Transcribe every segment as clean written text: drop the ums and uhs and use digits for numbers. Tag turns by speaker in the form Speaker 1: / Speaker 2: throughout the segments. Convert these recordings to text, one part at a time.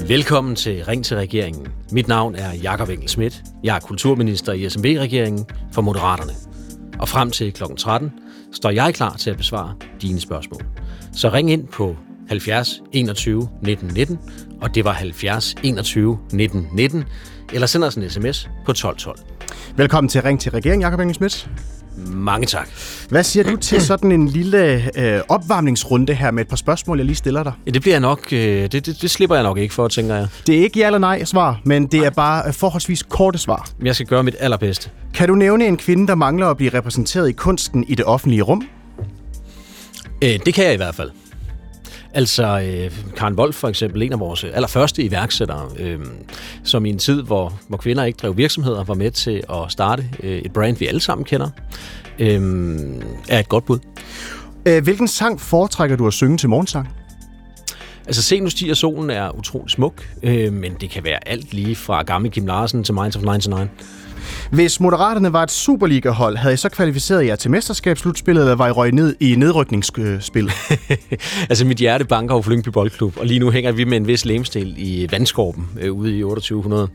Speaker 1: Velkommen til Ring til regeringen. Mit navn er Jakob Engel-Schmidt. Jeg er kulturminister i SMV-regeringen for Moderaterne. Og frem til kl. 13 står jeg klar til at besvare dine spørgsmål. Så ring ind på 70 21 19 19, og det var 70 21 19 19, eller send os en sms på 1212.
Speaker 2: Velkommen til Ring til regeringen, Jakob Engel-Schmidt.
Speaker 1: Mange tak.
Speaker 2: Hvad siger du til sådan en lille opvarmningsrunde her med et par spørgsmål, jeg lige stiller dig?
Speaker 1: Ja, det bliver nok, det slipper jeg nok ikke for, tænker jeg.
Speaker 2: Det er ikke ja eller nej svar, men det er bare forholdsvis korte svar.
Speaker 1: Jeg skal gøre mit allerbedste.
Speaker 2: Kan du nævne en kvinde, der mangler at blive repræsenteret i kunsten i det offentlige rum?
Speaker 1: Det kan jeg i hvert fald. Altså, Karen Wolf for eksempel, en af vores allerførste iværksættere, som i en tid, hvor kvinder ikke drev virksomheder, var med til at starte et brand, vi alle sammen kender, er et godt bud.
Speaker 2: Hvilken sang foretrækker du at synge til morgensang?
Speaker 1: Altså, Se nu stiger solen er utrolig smuk, men det kan være alt lige fra gammel Kim Larsen til Minds of 99.
Speaker 2: Hvis Moderaterne var et Superliga-hold, havde I så kvalificeret jer til mesterskabsslutspillet, eller var I røget ned i nedrykningsspillet?
Speaker 1: Altså, mit hjerte banker over Lyngby Boldklub, og lige nu hænger vi med en vis lemstil i Vandskorben ude i 2800.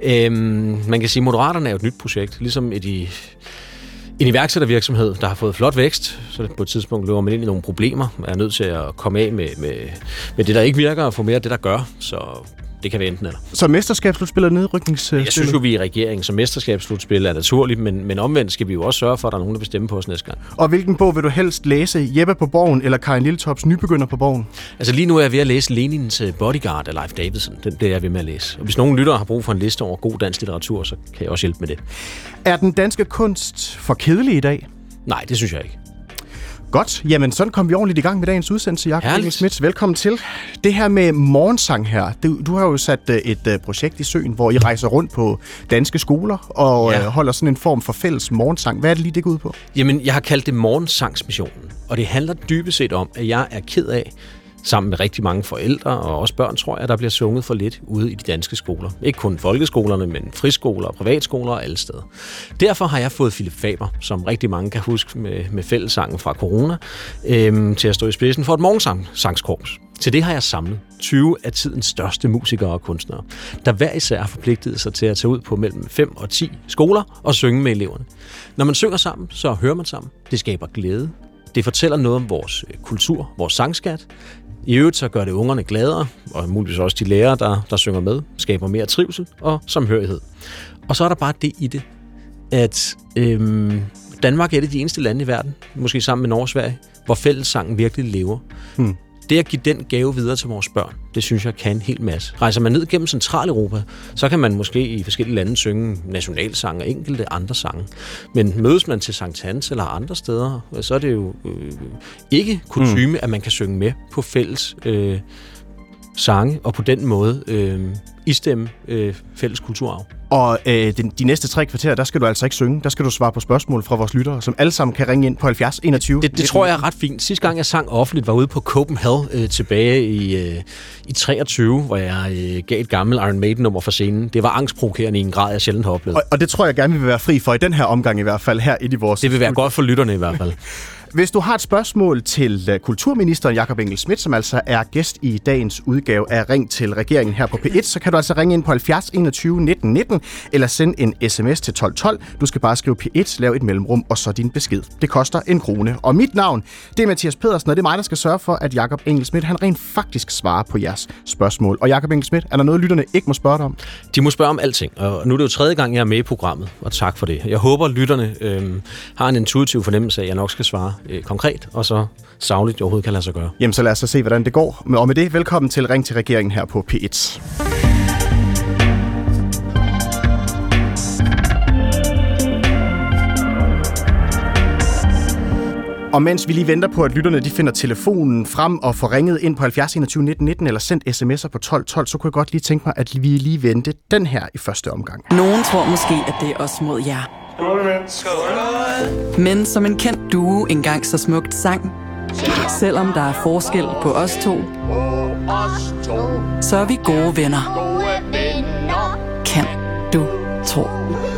Speaker 1: Man kan sige, at Moderaterne er et nyt projekt, ligesom en iværksættervirksomhed, der har fået flot vækst, så på et tidspunkt løber man ind i nogle problemer, er nødt til at komme af med det, der ikke virker, og få mere af det, der gør, så det kan være enten eller. Så
Speaker 2: mesterskabsslutspil og nedrykningsspil?
Speaker 1: Jeg synes jo, vi er i regeringen, så mesterskabsslutspil er naturligt, men omvendt skal vi jo også sørge for, at der er nogen, der bestemmer på os næste gang.
Speaker 2: Og hvilken bog vil du helst læse? Jeppe på Borgen eller Karin Lilletops Nybegynder på Borgen?
Speaker 1: Altså lige nu er jeg ved at læse Lenins Bodyguard af Leif Davidsen. Det er jeg ved med at læse. Og hvis nogen lyttere har brug for en liste over god dansk litteratur, så kan jeg også hjælpe med det.
Speaker 2: Er den danske kunst for kedelig i dag?
Speaker 1: Nej, det synes jeg ikke.
Speaker 2: Godt. Jamen, sådan kom vi ordentligt i gang med dagens udsendelse, Jakob Engel-Schmidt. Velkommen til. Det her med morgensang her, du har jo sat et projekt i søen, hvor I rejser rundt på danske skoler og holder sådan en form for fælles morgensang. Hvad er det lige, det går ud på?
Speaker 1: Jamen, jeg har kaldt det morgensangsmissionen, og det handler dybest set om, at jeg er ked af, sammen med rigtig mange forældre og også børn, tror jeg, der bliver sunget for lidt ude i de danske skoler. Ikke kun folkeskolerne, men friskoler og privatskoler og alle steder. Derfor har jeg fået Philip Faber, som rigtig mange kan huske med fællessangen fra corona, til at stå i spidsen for et morgensangskorps. Til det har jeg samlet 20 af tidens største musikere og kunstnere, der hver især har forpligtet sig til at tage ud på mellem 5 og 10 skoler og synge med eleverne. Når man synger sammen, så hører man sammen. Det skaber glæde. Det fortæller noget om vores kultur, vores sangskat. I øvrigt så gør det ungerne gladere, og muligvis også de lærere, der synger med, skaber mere trivsel og samhørighed. Og så er der bare det i det, at Danmark er et af de eneste lande i verden, måske sammen med Norge og Sverige, hvor fællessangen virkelig lever. Det at give den gave videre til vores børn, det synes jeg kan en hel masse. Rejser man ned gennem Centraleuropa, så kan man måske i forskellige lande synge nationalsange og enkelte andre sange. Men mødes man til Sankt Hans eller andre steder, så er det jo ikke kutyme, at man kan synge med på fælles sange, og på den måde istemme fælles kulturarv.
Speaker 2: Og de næste 3 kvarterer, der skal du altså ikke synge. Der skal du svare på spørgsmål fra vores lyttere, som alle sammen kan ringe ind på 70 21.
Speaker 1: Det tror jeg er ret fint. Sidste gang jeg sang offentligt, var ude på Copenhagen tilbage i 23, hvor jeg gav et gammelt Iron Maiden-nummer for scenen. Det var angstprovokerende i en grad, jeg sjældent har oplevet.
Speaker 2: Og det tror jeg gerne, vi vil være fri for i den her omgang i hvert fald, her i vores...
Speaker 1: Det vil være godt for lytterne i hvert fald.
Speaker 2: Hvis du har et spørgsmål til kulturministeren Jakob Engel-Schmidt, som altså er gæst i dagens udgave af Ring til regeringen her på P1, så kan du altså ringe ind på 70 21 19 19, eller sende en sms til 1212. Du skal bare skrive P1, lave et mellemrum, og så din besked. Det koster 1 krone. Og mit navn, det er Mathias Pedersen, og det er mig, der skal sørge for, at Jakob Engel-Schmidt, han rent faktisk svarer på jeres spørgsmål. Og Jakob Engel-Schmidt, er der noget, lytterne ikke må spørge dig om?
Speaker 1: De må spørge om alting, og nu er det jo 3. gang, jeg er med i programmet, og tak for det. Jeg håber, lytterne har en intuitiv fornemmelse af, at jeg nok skal svare konkret, og så sagligt, jeg overhovedet kan lade sig gøre.
Speaker 2: Jamen, så lad os så se, hvordan det går. Og med det, velkommen til Ring til regeringen her på P1. Og mens vi lige venter på, at lytterne de finder telefonen frem og får ringet ind på 70 21 19 19 eller sendt sms'er på 12 12, så kunne jeg godt lige tænke mig, at vi lige vente den her i første omgang.
Speaker 3: Nogen tror måske, at det er os mod jer. Skål! Men som en kendt duo engang så smukt sang, selvom der er forskel på os to, så er vi gode venner. Kan du tro?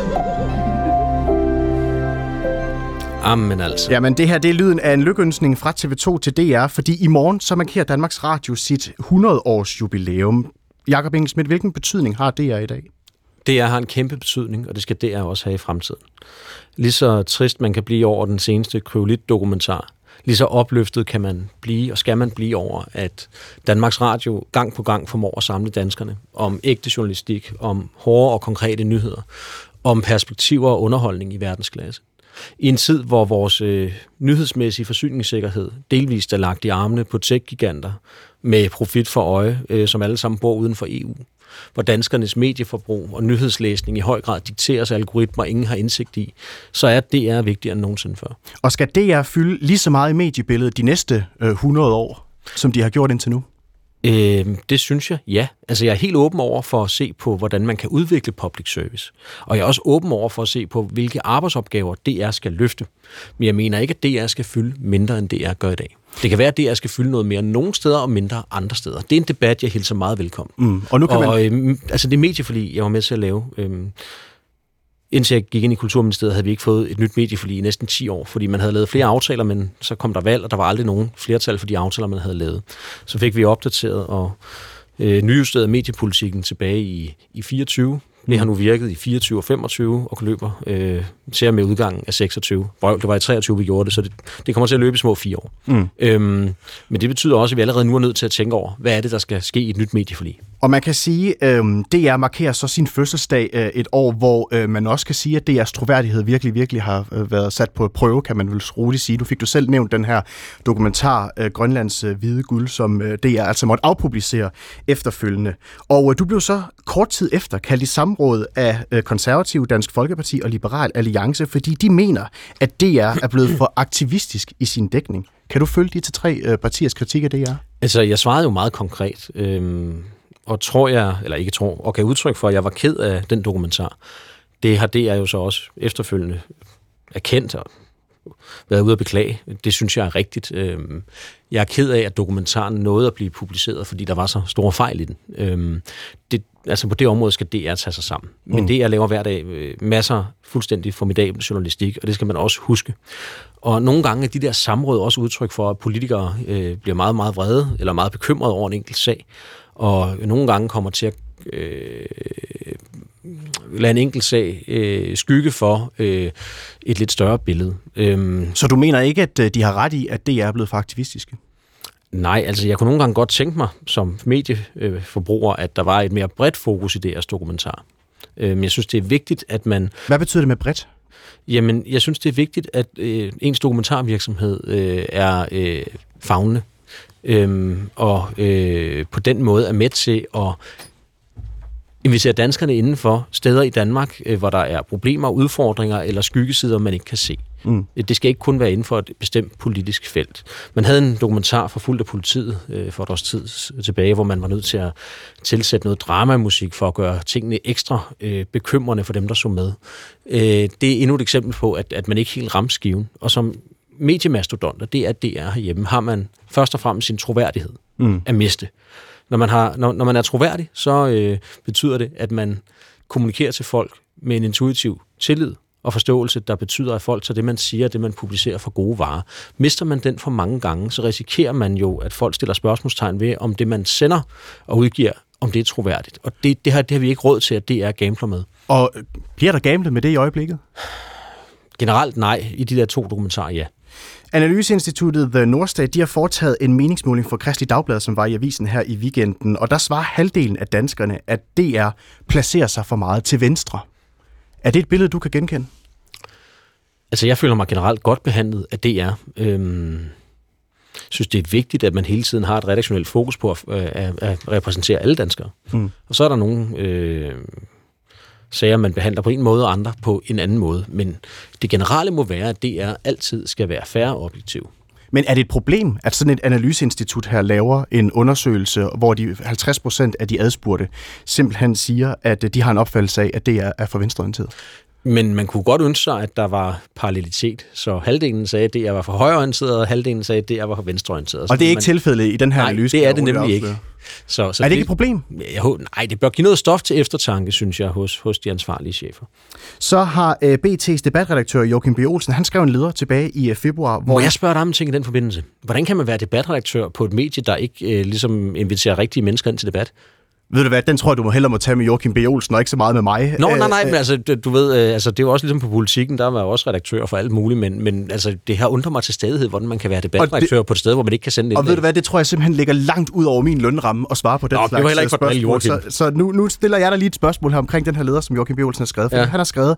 Speaker 1: Amen altså.
Speaker 2: Jamen det her, det er lyden af en lykønskning fra TV2 til DR, fordi i morgen så markerer Danmarks Radio sit 100-års jubilæum. Jakob Engel-Schmidt, hvilken betydning har DR i dag?
Speaker 1: DR har en kæmpe betydning, og det skal DR også have i fremtiden. Lige så trist man kan blive over den seneste Kryptolit-dokumentar, lige så opløftet kan man blive, og skal man blive over, at Danmarks Radio gang på gang formår at samle danskerne om ægte journalistik, om hårde og konkrete nyheder, om perspektiver og underholdning i verdensklasse. I en tid, hvor vores nyhedsmæssige forsyningssikkerhed delvist er lagt i armene på tech-giganter med profit for øje, som alle sammen bor uden for EU, hvor danskernes medieforbrug og nyhedslæsning i høj grad dikteres af algoritmer, ingen har indsigt i, så er DR vigtigere end nogensinde før.
Speaker 2: Og skal DR fylde lige så meget i mediebilledet de næste 100 år, som de har gjort indtil nu?
Speaker 1: Det synes jeg, ja. Altså jeg er helt åben over for at se på, hvordan man kan udvikle public service. Og jeg er også åben over for at se på, hvilke arbejdsopgaver DR skal løfte. Men jeg mener ikke, at DR skal fylde mindre, end DR gør i dag. Det kan være, at DR skal fylde noget mere nogle steder og mindre andre steder. Det er en debat, jeg hilser meget velkommen.
Speaker 2: Og nu kan
Speaker 1: altså det medieforlig, jeg var med til at lave... Indtil jeg gik ind i Kulturministeriet, havde vi ikke fået et nyt medieforlig i næsten 10 år, fordi man havde lavet flere aftaler, men så kom der valg, og der var aldrig nogen flertal for de aftaler, man havde lavet. Så fik vi opdateret og nyjusteret mediepolitikken tilbage i 24. Det har nu virket i 24 og 25 og løber til med udgangen af 26. Det var i 23, vi gjorde det, så det kommer til at løbe i små 4 år. Men det betyder også, at vi allerede nu er nødt til at tænke over, hvad er det, der skal ske i et nyt medieforlig.
Speaker 2: Og man kan sige, DR markerer så sin fødselsdag et år, hvor man også kan sige, at DR's troværdighed virkelig har været sat på prøve, kan man vel roligt sige. Nu fik du selv nævnt den her dokumentar, Grønlands hvide guld, som DR altså måtte afpublicere efterfølgende. Og du blev så kort tid efter kaldt i samråd af Konservative, Dansk Folkeparti og Liberal Alliance, fordi de mener, at DR er blevet for aktivistisk i sin dækning. Kan du følge de til 3 partiers kritik af DR?
Speaker 1: Altså, jeg svarede jo meget konkret, og og gav udtryk for, at jeg var ked af den dokumentar. Det har DR jo så også efterfølgende erkendt og været ude at beklage. Det synes jeg er rigtigt. Jeg er ked af, at dokumentaren nåede at blive publiceret, fordi der var så store fejl i den. På det område skal DR tage sig sammen. Men DR laver hver dag masser fuldstændig formidabel journalistik, og det skal man også huske. Og nogle gange er de der samråd også udtryk for, at politikere bliver meget, meget vrede eller meget bekymrede over en enkelt sag, og nogle gange kommer til at lade en enkelt sag skygge for et lidt større billede.
Speaker 2: Så du mener ikke, at de har ret i, at DR er blevet for aktivistiske?
Speaker 1: Nej, altså jeg kunne nogle gange godt tænke mig som medieforbruger, at der var et mere bredt fokus i DR's dokumentar. Men jeg synes, det er vigtigt, at man... Hvad
Speaker 2: betyder det med bredt?
Speaker 1: Jamen, jeg synes, det er vigtigt, at ens dokumentarvirksomhed er favnende. Og på den måde er med til at invitere danskerne inden for steder i Danmark, hvor der er problemer, udfordringer eller skyggesider, man ikke kan se. Det skal ikke kun være inden for et bestemt politisk felt. Man havde en dokumentar forfulgt af politiet for et års tid tilbage, hvor man var nødt til at tilsætte noget dramamusik for at gøre tingene ekstra bekymrende for dem, der så med. Det er endnu et eksempel på, at man ikke helt rammer skiven. Og som mediemastodonter, det er DR herhjemme, har man først og fremmest sin troværdighed at miste. Når man er troværdig, så betyder det, at man kommunikerer til folk med en intuitiv tillid og forståelse, der betyder, at folk tager det, man siger, det, man publicerer for gode varer. Mister man den for mange gange, så risikerer man jo, at folk stiller spørgsmålstegn ved, om det, man sender og udgiver, om det er troværdigt. Og det har vi ikke råd til, at DR gambler med.
Speaker 2: Og bliver der gamblet med det i øjeblikket?
Speaker 1: Generelt nej. I de der 2 dokumentarer, ja.
Speaker 2: Analyseinstituttet The Norstat, de har foretaget en meningsmåling for Kristeligt Dagblad, som var i avisen her i weekenden, og der svarer halvdelen af danskerne, at DR placerer sig for meget til venstre. Er det et billede, du kan genkende?
Speaker 1: Altså, jeg føler mig generelt godt behandlet af DR. Jeg synes, det er vigtigt, at man hele tiden har et redaktionelt fokus på at repræsentere alle danskere. Og så er der nogle sager, man behandler på en måde, og andre på en anden måde. Men det generelle må være, at DR altid skal være fair og objektiv.
Speaker 2: Men er det et problem, at sådan et analyseinstitut her laver en undersøgelse, hvor de 50% af de adspurgte simpelthen siger, at de har en opfattelse af, at DR er for venstreorienteret?
Speaker 1: Men man kunne godt ønske sig, at der var parallelitet. Så halvdelen sagde, at DR var for højreorienteret, og halvdelen sagde, at DR var for venstreorienteret.
Speaker 2: Og det er ikke tilfældet i den her analyse?
Speaker 1: Nej, det er det nemlig ikke. Så
Speaker 2: er det ikke et problem?
Speaker 1: Nej, det bør give noget stof til eftertanke, synes jeg, hos de ansvarlige chefer.
Speaker 2: Så har BT's debatredaktør Joachim B. Olsen, han skrev en leder tilbage i februar.
Speaker 1: Må jeg spørge dig om en ting i den forbindelse? Hvordan kan man være debatredaktør på et medie, der ikke ligesom inviterer rigtige mennesker ind til debat?
Speaker 2: Ved du hvad, den tror jeg, du hellere må tage med Joachim B. Olsen, og ikke så meget med mig.
Speaker 1: Nej, men altså, du ved, altså, det er jo også ligesom på Politikken, der var jo også redaktør for alt muligt, men altså, det her undrer mig til stadighed, hvordan man kan være debatredaktør på et sted, hvor man ikke kan sende det.
Speaker 2: Og ved du hvad, det tror jeg simpelthen ligger langt ud over min lønramme at svare på den slags
Speaker 1: det var heller ikke
Speaker 2: spørgsmål. Så nu stiller jeg dig lige et spørgsmål her omkring den her leder, som Joachim B. Olsen har skrevet. For han har skrevet,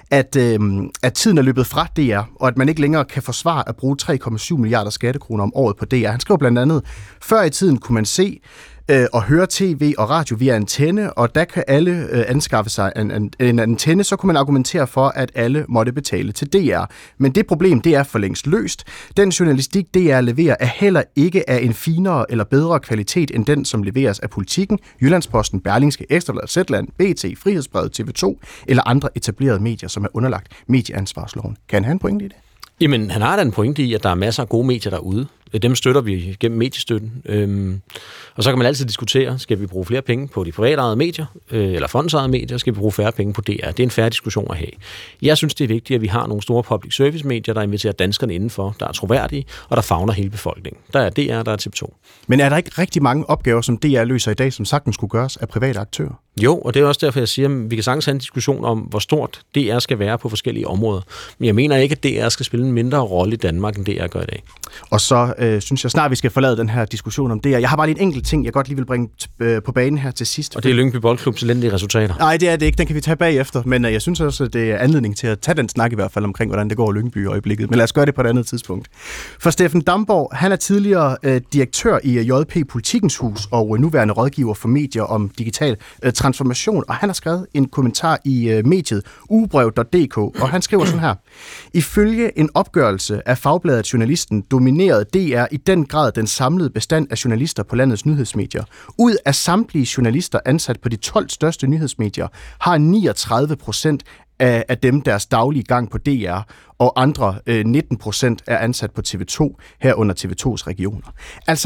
Speaker 2: at tiden er løbet fra DR, og at man ikke længere kan forsvare at bruge 3,7 milliarder skattekroner om året på DR. Han skriver blandt andet, før i tiden kunne man se og høre tv og radio via antenne, og der kan alle anskaffe sig en antenne, så kunne man argumentere for, at alle måtte betale til DR. Men det problem, det er for længst løst. Den journalistik, DR leverer, er heller ikke af en finere eller bedre kvalitet, end den, som leveres af Politikken, Jyllandsposten, Berlingske, Ekstra Bladet, Zetland, BT, Frihedsbrevet, TV2 eller andre etablerede medier, som er underlagt medieansvarsloven. Kan han have en pointe i det?
Speaker 1: Jamen, han har da en pointe i, at der er masser af gode medier derude. Dem støtter vi gennem mediestøtten. Og så kan man altid diskutere, skal vi bruge flere penge på de privatejede medier, eller fondsejede medier, skal vi bruge færre penge på DR? Det er en fair diskussion at have. Jeg synes, det er vigtigt, at vi har nogle store public service medier, der inviterer danskerne indenfor, der er troværdige, og der favner hele befolkningen. Der er DR, der er TV2.
Speaker 2: Men er der ikke rigtig mange opgaver, som DR løser i dag, som sagtens skulle gøres af private aktører?
Speaker 1: Jo, og det er også derfor, jeg siger, at vi kan sagtens have en diskussion om, hvor stort DR skal være på forskellige områder. Men jeg mener ikke, at DR skal spille en mindre rolle i Danmark, end DR gør i dag.
Speaker 2: Og så synes jeg snart, vi skal forlade den her diskussion om DR. Jeg har bare lige en enkelt ting, jeg godt lige vil bringe på banen her til sidst.
Speaker 1: Og det er Lyngby Boldklubs elendige resultater.
Speaker 2: Nej, det er det ikke. Den kan vi tage bagefter. Men jeg synes også, at det er anledning til at tage den snak i hvert fald omkring, hvordan det går i Lyngby i øjeblikket. Men lad os gøre det på et andet tidspunkt. For Steffen Damborg, han er tidligere direktør i JP Politikens Hus og nuværende rådgiver for medier om digital transformation. Og han har skrevet en kommentar i mediet ugebrev.dk, og han skriver sådan her. Ifølge en opgørelse af fagbladet Journalisten dominerede DR i den grad den samlede bestand af journalister på landets nyhedsmedier. Ud af samtlige journalister ansat på de 12 største nyhedsmedier, har 39% af dem deres daglige gang på DR, og andre 19% er ansat på TV2, herunder TV2's regioner. Altså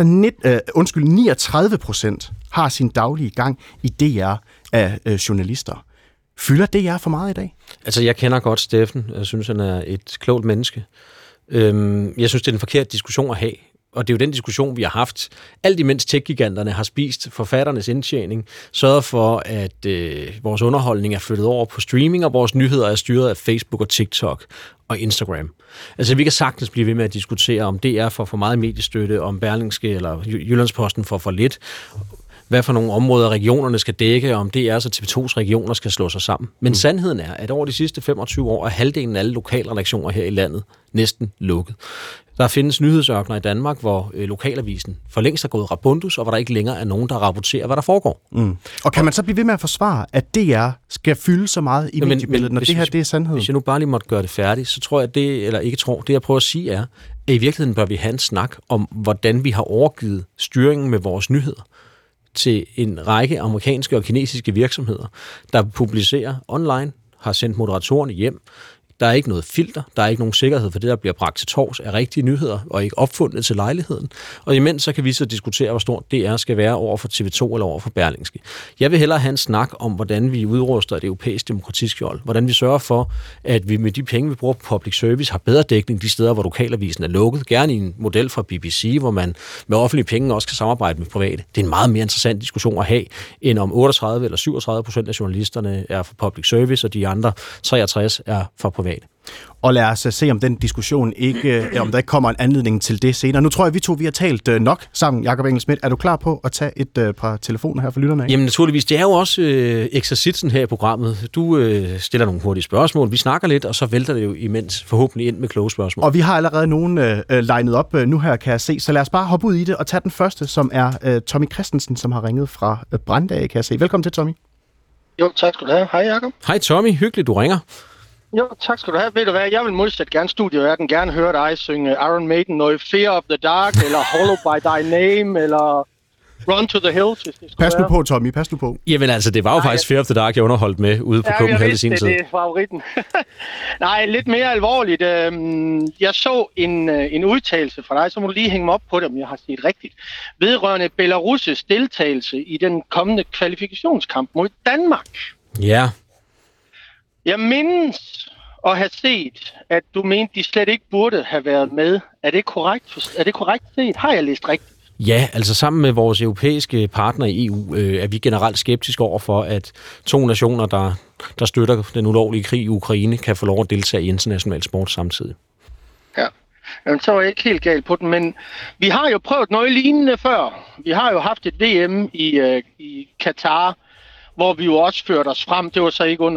Speaker 2: 39% har sin daglige gang i DR af journalister. Fylder DR for meget i dag?
Speaker 1: Altså, jeg kender godt Steffen. Jeg synes, han er et klogt menneske. Jeg synes, det er en forkert diskussion at have. Og det er jo den diskussion, vi har haft. Alt imens tech-giganterne har spist forfatternes indtjening, sørget for, at vores underholdning er flyttet over på streaming, og vores nyheder er styret af Facebook og TikTok og Instagram. Altså, vi kan sagtens blive ved med at diskutere, om DR får for meget mediestøtte, om Berlingske eller Jyllandsposten får for lidt, hvad for nogle områder regionerne skal dække, om det er så TV2's regioner skal slå sig sammen. Men sandheden er, at over de sidste 25 år er halvdelen af alle lokalredaktioner her i landet næsten lukket. Der findes nyhedsørkener i Danmark, hvor lokalavisen for længst er gået rabundus, og hvor der ikke længere er nogen, der rapporterer, hvad der foregår.
Speaker 2: Og kan man så blive ved med at forsvare, at DR skal fylde så meget i mediebilledet, når det her det er sandheden?
Speaker 1: Hvis jeg nu bare lige måtte gøre det færdigt, så tror jeg, det jeg prøver at sige er, at i virkeligheden bør vi have en snak om, hvordan vi har overgivet styringen med vores nyheder til en række amerikanske og kinesiske virksomheder, der publicerer online, har sendt moderatorerne hjem. Der er ikke noget filter, der er ikke nogen sikkerhed for det, der bliver bragt til torvs af rigtige nyheder, og ikke opfundet til lejligheden. Og imens så kan vi så diskutere, hvor stort DR skal være over for TV2 eller over for Berlingske. Jeg vil hellere have en snak om, hvordan vi udruster et europæisk demokratiskjold. Hvordan vi sørger for, at vi med de penge, vi bruger på public service, har bedre dækning de steder, hvor lokalavisen er lukket. Gerne i en model fra BBC, hvor man med offentlige penge også kan samarbejde med private. Det er en meget mere interessant diskussion at have, end om 38 eller 37% af journalisterne er for public service, og de andre 63 er for private.
Speaker 2: Og lad os se, om den diskussion om der ikke kommer en anledning til det senere. Nu tror jeg, vi har talt nok sammen, Jakob Engel-Schmidt. Er du klar på at tage et par telefoner her for lytterne af?
Speaker 1: Jamen naturligvis. Det er jo også eksercitsen her i programmet. Du stiller nogle hurtige spørgsmål, vi snakker lidt, og så vælter det jo imens forhåbentlig ind med kloge spørgsmål.
Speaker 2: Og vi har allerede nogen legnet op nu her, kan jeg se. Så lad os bare hoppe ud i det og tage den første, som er Tommy Christensen, som har ringet fra Brandage, kan jeg se. Velkommen til, Tommy.
Speaker 4: Jo, tak skal du have. Hej, Jakob.
Speaker 1: Hej, Tommy. Hyggeligt, du ringer.
Speaker 4: Jo, tak skal du have. Ved du hvad, jeg vil modsat gerne studieverden gerne høre dig synge Iron Maiden, noget Fear of the Dark, eller Hollow by Thy Name, eller Run to the Hills, hvis det
Speaker 2: Pas nu på, Tommy, pas nu på.
Speaker 1: Jamen altså, det var jo faktisk Fear of the Dark, jeg underholdt med ude på Copenhagen i sin tid.
Speaker 4: Det er favoritten. Nej, lidt mere alvorligt. Jeg så en udtalelse fra dig, så må du lige hænge mig op på det, om jeg har set rigtigt. Vedrørende Belarus' deltagelse i den kommende kvalifikationskamp mod Danmark.
Speaker 1: Ja.
Speaker 4: Jeg mindes at have set, at du mente, de slet ikke burde have været med. Er det korrekt set? Har jeg læst rigtigt?
Speaker 1: Ja, altså sammen med vores europæiske partnere i EU er vi generelt skeptiske over for, at 2 nationer, der støtter den ulovlige krig i Ukraine, kan få lov at deltage i international sport samtidig.
Speaker 4: Ja, jamen, så er jeg ikke helt galt på den, men vi har jo prøvet noget lignende før. Vi har jo haft et VM i Katar, hvor vi jo også førte os frem. Det var så ikke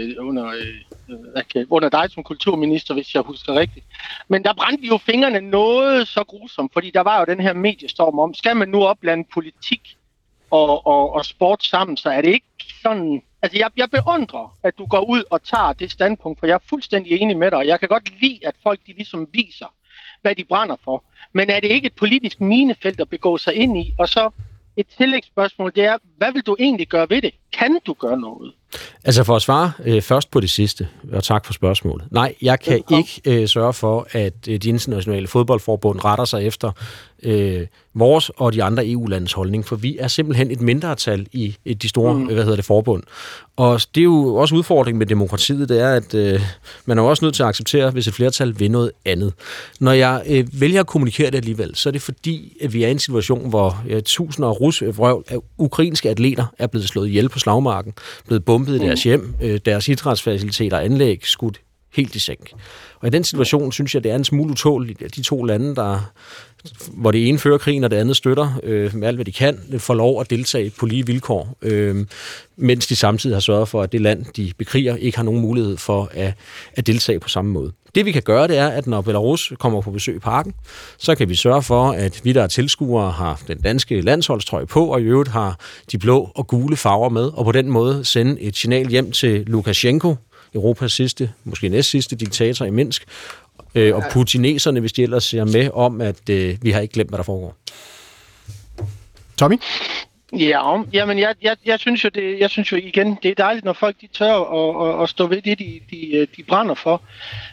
Speaker 4: under dig som kulturminister, hvis jeg husker rigtigt. Men der brændte vi jo fingrene noget så grusomt, fordi der var jo den her mediestorm om, skal man nu opblande politik og sport sammen, så er det ikke sådan... Altså, jeg beundrer, at du går ud og tager det standpunkt, for jeg er fuldstændig enig med dig, og jeg kan godt lide, at folk de ligesom viser, hvad de brænder for. Men er det ikke et politisk minefelt at begå sig ind i? Og så et tillægsspørgsmål, det er, hvad vil du egentlig gøre ved det? Kan du gøre noget?
Speaker 1: Altså for at svare først på det sidste, og tak for spørgsmålet. Nej, jeg kan ikke sørge for, at de internationale fodboldforbund retter sig efter vores og de andre EU-landes holdning, for vi er simpelthen et mindretal i de store forbund. Og det er jo også udfordringen med demokratiet, det er, at man er også nødt til at acceptere, hvis et flertal vil noget andet. Når jeg vælger at kommunikere det alligevel, så er det fordi, at vi er i en situation, hvor tusinder af ukrainske atleter er blevet slået ihjel på slagmarken, blevet bombet i deres hjem, deres idrætsfaciliteter og anlæg skudt helt i sænk. Og i den situation synes jeg, det er en smule utåligt, at de 2 lande, hvor det ene fører krigen, og det andet støtter med alt, hvad de kan, får lov at deltage på lige vilkår, mens de samtidig har sørget for, at det land, de bekriger, ikke har nogen mulighed for at deltage på samme måde. Det vi kan gøre, det er, at når Belarus kommer på besøg i parken, så kan vi sørge for, at vi, der er tilskuere, har den danske landsholdstrøje på, og i øvrigt har de blå og gule farver med, og på den måde sende et signal hjem til Lukashenko, Europas sidste, måske næstsidste diktator i Minsk, og putineserne, hvis de ellers ser med om, at vi har ikke glemt, hvad der foregår.
Speaker 2: Tommy?
Speaker 4: Ja, jamen jeg synes jo igen, det er dejligt, når folk de tør at stå ved det, de brænder for.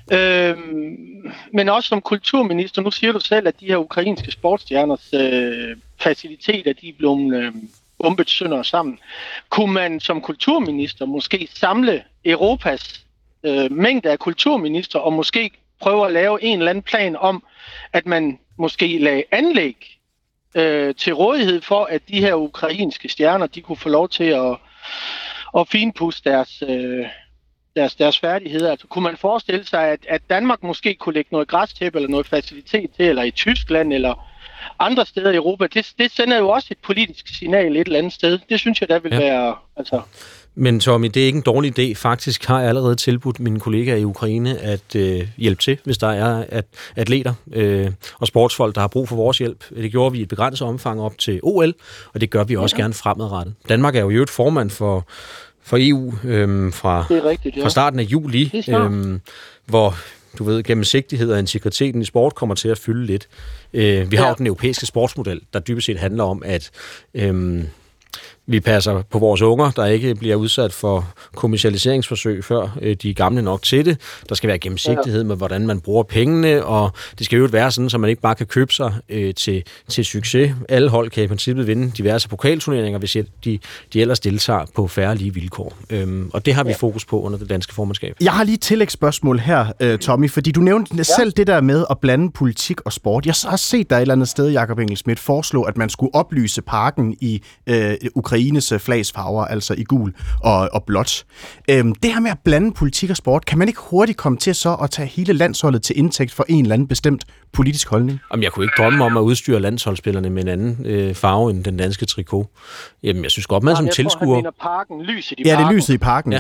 Speaker 4: Men også som kulturminister, nu siger du selv, at de her ukrainske sportsstjerners faciliteter, de er blevet bombet sønder sammen. Kunne man som kulturminister måske samle Europas mængde af kulturminister og måske prøve at lave en eller anden plan om, at man måske lagde anlæg til rådighed for, at de her ukrainske stjerner, de kunne få lov til at finpudse deres færdigheder. Altså, kunne man forestille sig, at Danmark måske kunne lægge noget græstæppe eller noget facilitet til, eller i Tyskland, eller andre steder i Europa? Det sender jo også et politisk signal et eller andet sted. Det synes jeg, der vil være... Altså.
Speaker 1: Men Tommy, det er ikke en dårlig idé. Faktisk har jeg allerede tilbudt mine kollegaer i Ukraine at hjælpe til, hvis der er atleter og sportsfolk, der har brug for vores hjælp. Det gjorde vi i et begrænset omfang op til OL, og det gør vi også gerne fremadrettet. Danmark er jo et formand for EU fra starten af juli, hvor du ved, gennemsigtighed og integriteten i sport kommer til at fylde lidt. Vi har jo den europæiske sportsmodel, der dybest set handler om, at vi passer på vores unger, der ikke bliver udsat for kommercialiseringsforsøg, før de er gamle nok til det. Der skal være gennemsigtighed med, hvordan man bruger pengene, og det skal jo være sådan, så man ikke bare kan købe sig til succes. Alle hold kan i princippet vinde diverse pokalturneringer, hvis de ellers deltager på færre lige vilkår. Og det har vi fokus på under det danske formandskab.
Speaker 2: Jeg har lige et tillægsspørgsmål her, Tommy, fordi du nævnte selv det der med at blande politik og sport. Jeg har set dig et eller andet sted, Jakob Engel-Schmidt, foreslå, at man skulle oplyse parken i Ukraines flagsfarver, altså i gul og blåt. Det her med at blande politik og sport, kan man ikke hurtigt komme til så at tage hele landsholdet til indtægt for en eller anden bestemt politisk holdning?
Speaker 1: Jamen, jeg kunne ikke drømme om at udstyre landsholdsspillerne med en anden farve end den danske trikot. Jamen, jeg synes godt, man som tilskuer...
Speaker 4: Jeg tror, han mener parken, lyset i
Speaker 2: parken. Ja, det er lyset i parken,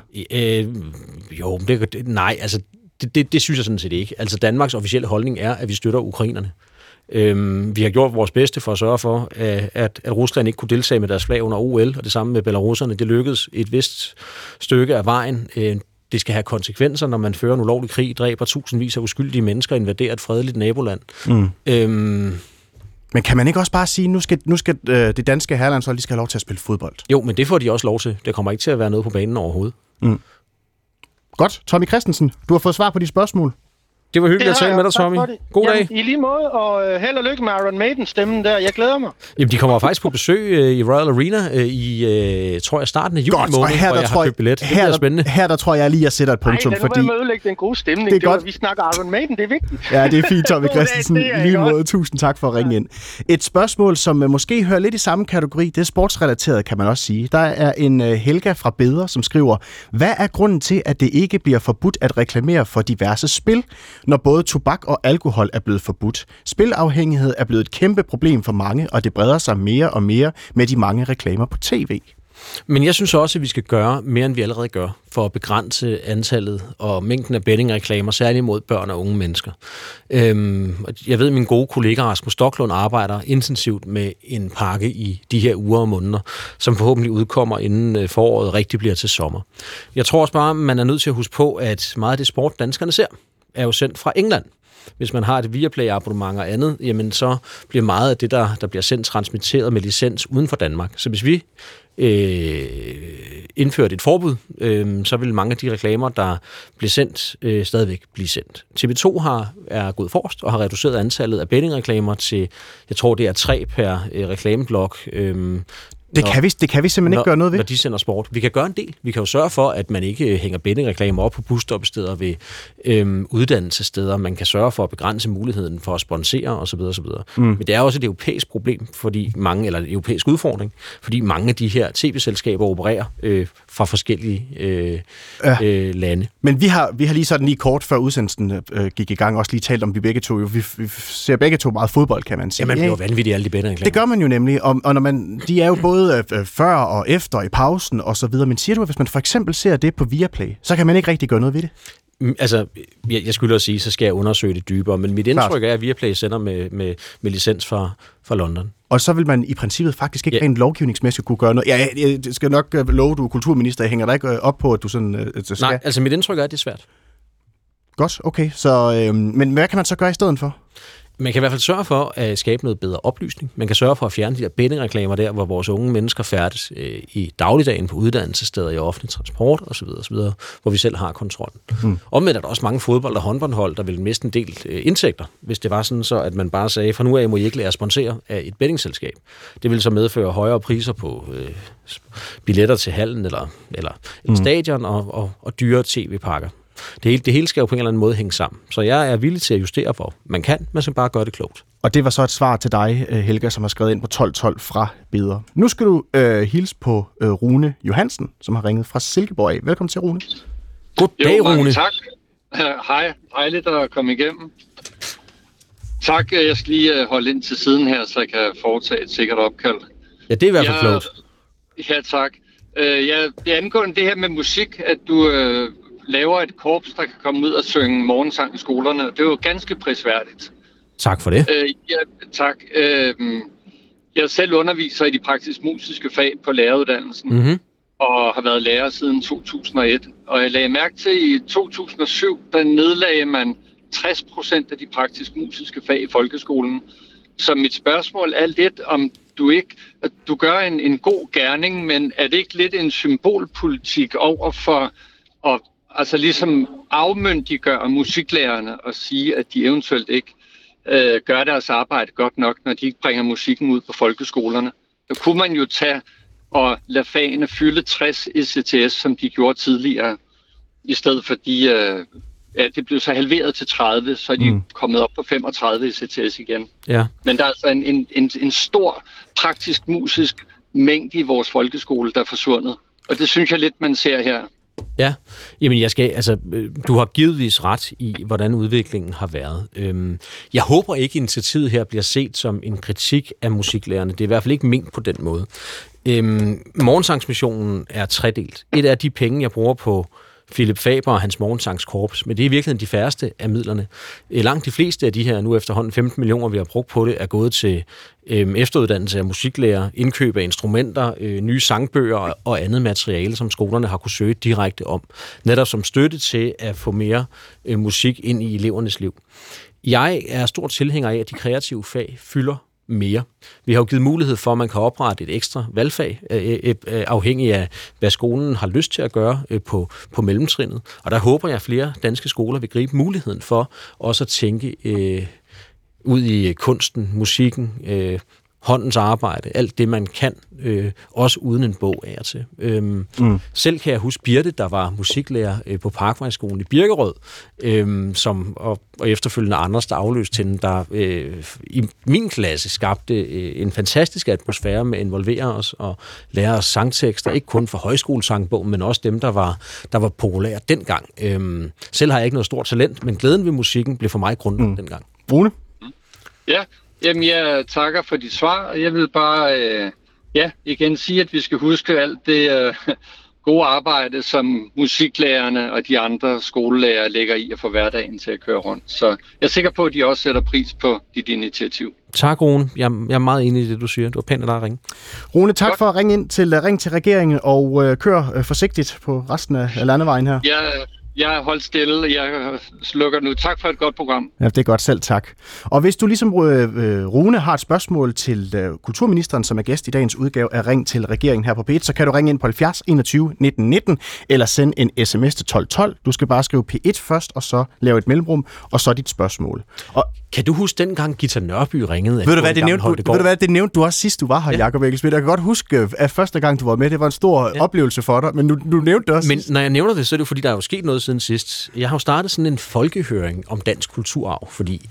Speaker 1: nej, altså, det synes jeg sådan set ikke. Altså, Danmarks officielle holdning er, at vi støtter ukrainerne. Vi har gjort vores bedste for at sørge for, at Rusland ikke kunne deltage med deres flag under OL, og det samme med belaruserne. Det lykkedes et vist stykke af vejen. Det skal have konsekvenser, når man fører en ulovlig krig, dræber tusindvis af uskyldige mennesker og invaderer et fredeligt naboland.
Speaker 2: Men kan man ikke også bare sige, nu skal det danske herrelandshold, de skal have lov til at spille fodbold?
Speaker 1: Jo, men det får de også lov til. Det kommer ikke til at være noget på banen overhovedet.
Speaker 2: Godt. Tommy Christensen, du har fået svar på de spørgsmål.
Speaker 1: Det var hyggeligt at tale med dig, Tommy. God dag.
Speaker 4: I lige måde, og held og lykke med Iron Maiden-stemmen der. Jeg glæder mig.
Speaker 1: Jamen, de kommer faktisk på besøg i Royal Arena i, tror jeg, starten af juli måned, hvor jeg har købt billet. Det bliver spændende.
Speaker 2: Her der tror jeg lige, at jeg sætter et punktum.
Speaker 4: Nej, den må ødelægge den gode stemning. Det er godt. Vi snakker Iron Maiden, det er vigtigt.
Speaker 2: Ja, det er fint, Tommy Christensen. Lige måde. Tusind tak for at ringe ind. Et spørgsmål, som måske hører lidt i samme kategori, det er sportsrelateret, kan man også sige. Der er en Helga fra Beder, som skriver, hvad er grunden til, at det ikke bliver forbudt at reklamere for diverse spil, når både tobak og alkohol er blevet forbudt? Spilafhængighed er blevet et kæmpe problem for mange, og det breder sig mere og mere med de mange reklamer på tv.
Speaker 1: Men jeg synes også, at vi skal gøre mere, end vi allerede gør, for at begrænse antallet og mængden af bettingreklamer, særligt mod børn og unge mennesker. Jeg ved, at min gode kollega Rasmus Stocklund arbejder intensivt med en pakke i de her uger og måneder, som forhåbentlig udkommer inden foråret rigtig bliver til sommer. Jeg tror også bare, at man er nødt til at huske på, at meget af det sport, danskerne ser, er jo sendt fra England. Hvis man har et Viaplay-abonnement og andet, jamen så bliver meget af det, der bliver sendt, transmitteret med licens uden for Danmark. Så hvis vi indført et forbud, så vil mange af de reklamer, der bliver sendt, stadigvæk blive sendt. TV2 er gået forrest og har reduceret antallet af bettingreklamer til, jeg tror det er 3 per reklameblok. Det
Speaker 2: kan vi simpelthen ikke gøre noget ved.
Speaker 1: Når de sender sport. Vi kan gøre en del. Vi kan jo sørge for, at man ikke hænger bettingreklamer op på busstoppesteder ved uddannelsessteder. Man kan sørge for at begrænse muligheden for at sponsere osv. osv. Men det er også et europæisk problem, eller en europæisk udfordring, fordi mange af de her tv-selskaber opererer fra forskellige lande.
Speaker 2: Men vi har lige sådan lige kort før udsendelsen gik i gang også lige talt om, vi begge to vi ser begge to meget fodbold, kan man sige.
Speaker 1: Ja, man bliver jo vanvittig alle de bettingreklamer.
Speaker 2: Det gør man jo nemlig, og når de er jo både før og efter i pausen og så videre. Men siger du, at hvis man for eksempel ser det på Viaplay, så kan man ikke rigtig gøre noget ved det?
Speaker 1: Altså, jeg skylder at sige, så skal jeg undersøge det dybere, men mit indtryk er, at Viaplay sender med licens fra London.
Speaker 2: Og så vil man i princippet faktisk ikke rent lovgivningsmæssigt kunne gøre noget. Ja, jeg skal nok love, du er kulturminister. Jeg hænger dig ikke op på, at du sådan skal.
Speaker 1: Nej, altså mit indtryk er, at det er svært.
Speaker 2: Godt, okay. Så, men hvad kan man så gøre i stedet for?
Speaker 1: Man kan i hvert fald sørge for at skabe noget bedre oplysning. Man kan sørge for at fjerne de der bettingreklamer der, hvor vores unge mennesker færdes i dagligdagen på uddannelsessteder, i offentlig transport osv., hvor vi selv har kontrollen. Omvendt er der også mange fodbold- og håndboldhold, der vil miste en del indtægter, hvis det var sådan så, at man bare sagde, fra nu af må I ikke lade jer sponsere af et bettingselskab. Det vil så medføre højere priser på billetter til hallen eller stadion og dyre tv-pakker. Det hele skal jo på en eller anden måde hænge sammen. Så jeg er villig til at justere for. Man skal bare gøre det klogt.
Speaker 2: Og det var så et svar til dig, Helga, som har skrevet ind på 1212 fra Beder. Nu skal du hilse på Rune Johansen, som har ringet fra Silkeborg af. Velkommen til, Rune.
Speaker 1: Goddag, Rune.
Speaker 5: Tak. Hej. Dejligt at komme igennem. Tak. Jeg skal lige holde ind til siden her, så jeg kan foretage et sikkert opkald.
Speaker 1: Ja, det er i hvert fald klogt.
Speaker 5: Ja, tak. Det angående det her med musik, at du laver et korps, der kan komme ud og synge morgensang i skolerne. Det er jo ganske prisværdigt.
Speaker 1: Tak for det.
Speaker 5: Ja, tak. Jeg selv underviser i de praktisk musiske fag på læreruddannelsen, og har været lærer siden 2001. Og jeg lagde mærke til, i 2007, der nedlagde man 60% af de praktisk musiske fag i folkeskolen. Så mit spørgsmål er lidt, om du gør en god gerning, men er det ikke lidt en symbolpolitik over for at altså ligesom afmyndiggøre musiklærerne og sige, at de eventuelt ikke gør deres arbejde godt nok, når de ikke bringer musikken ud på folkeskolerne? Så kunne man jo tage og lade fagene fylde 60 ECTS, som de gjorde tidligere, i stedet for det blev så halveret til 30, så er de kommet op på 35 ECTS igen. Ja. Men der er altså en stor praktisk musisk mængde i vores folkeskole, der er forsvundet. Og det synes jeg lidt, man ser her.
Speaker 1: Ja, jamen du har givetvis ret i, hvordan udviklingen har været. Jeg håber ikke, at initiativet her bliver set som en kritik af musiklærerne. Det er i hvert fald ikke ment på den måde. Morgensangsmissionen er tredelt. Et af de penge, jeg bruger på Philip Faber og hans morgensangskorps, men det er i virkeligheden de færreste af midlerne. Langt de fleste af de her, nu efterhånden 15 millioner, vi har brugt på det, er gået til efteruddannelse af musiklærer, indkøb af instrumenter, nye sangbøger og andet materiale, som skolerne har kunne søge direkte om. Netop som støtte til at få mere musik ind i elevernes liv. Jeg er stor tilhænger af, at de kreative fag fylder mere. Vi har jo givet mulighed for, at man kan oprette et ekstra valgfag, afhængig af, hvad skolen har lyst til at gøre på mellemtrinnet. Og der håber jeg, at flere danske skoler vil gribe muligheden for også at tænke ud i kunsten, musikken, håndens arbejde, alt det, man kan, også uden en bog af og til. Selv kan jeg huske Birte, der var musiklærer på Parkvejskolen i Birkerød, og efterfølgende Anders, der afløste hende, der i min klasse skabte en fantastisk atmosfære med at involvere os og lære os sangtekster, ikke kun for højskolesangbogen, men også dem, der var populære dengang. Selv har jeg ikke noget stort talent, men glæden ved musikken blev for mig grundet dengang.
Speaker 2: Rune?
Speaker 5: Ja. Jamen, jeg takker for dit svar. Jeg vil bare igen sige, at vi skal huske alt det gode arbejde, som musiklærerne og de andre skolelærere lægger i at få hverdagen til at køre rundt. Så jeg er sikker på, at de også sætter pris på dit initiativ.
Speaker 1: Tak, Rune. Jeg er meget enig i det, du siger. Det var pænt af dig at ringe.
Speaker 2: Rune, tak for at ringe ind til Ring til regeringen, og kør forsigtigt på resten af landevejen her.
Speaker 5: Jeg har holdt stille. Jeg slukker nu. Tak for et godt program.
Speaker 2: Ja, det er godt. Selv tak. Og hvis du ligesom Rune har et spørgsmål til kulturministeren, som er gæst i dagens udgave af Ring til regeringen her på P1, så kan du ringe ind på 70 21 19 19 eller sende en sms til 1212. Du skal bare skrive P1 først, og så lave et mellemrum, og så dit spørgsmål. Og
Speaker 1: kan du huske dengang Gita Nørby ringede?
Speaker 2: Ved du hvad, det nævnte du også sidst, du var her, Jakob Engelsmidt. Jeg kan godt huske, at første gang, du var med, det var en stor oplevelse for dig, men du nævnte det også.
Speaker 1: Men når jeg nævner det, så er det fordi, der er jo sket noget siden sidst. Jeg har jo startet sådan en folkehøring om dansk kulturarv, fordi